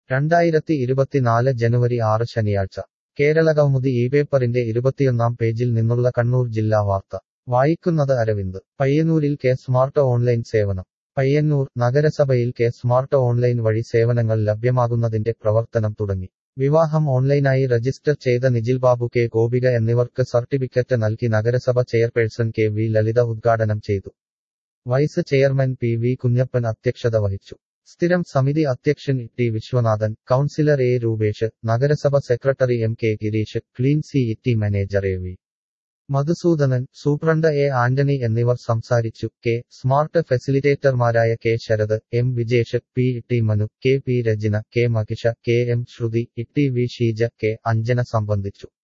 2024 ജനുവരി 6 ശനിയാഴ്ച കേരളകൗമുദി ഈ പേപ്പറിന്റെ 21-ാം പേജിൽ നിന്നുള്ള കണ്ണൂർ ജില്ലാ വാർത്ത വായിക്കുന്നത് അരവിന്ദ്. പയ്യന്നൂരിൽ കെ സ്മാർട്ട് ഓൺലൈൻ സേവനം. പയ്യന്നൂർ നഗരസഭയിൽ കെ സ്മാർട്ട് ഓൺലൈൻ വഴി സേവനങ്ങൾ ലഭ്യമാകുന്നതിന്റെ പ്രവർത്തനം തുടങ്ങി. വിവാഹം ഓൺലൈനായി രജിസ്റ്റർ ചെയ്ത നിജിൽ ബാബു, കെ ഗോപിക എന്നിവർക്ക് സർട്ടിഫിക്കറ്റ് നൽകി നഗരസഭ ചെയർപേഴ്സൺ കെ വി ലളിത ഉദ്ഘാടനം ചെയ്തു. Vice chairman P V Kunjappan അധ്യക്ഷത വഹിച്ചു. സ്ഥിരം സമിതി അധ്യക്ഷൻ T Viswanathan, councillor A Rupesh, നഗരസഭ secretary M K Girish, clean C manager A V Madhusudanan, superintendent A Antony എന്നിവർ സംസാരിച്ചു. കെ സ്മാർട്ട് ഫെസിലിറ്റേറ്റർമാരായ K Sarath, M Vijesh, P T Manu, K P Rajina, K Mahisha, K M Sruthi, T V Sheeja, K Anjana സംബന്ധിച്ചു.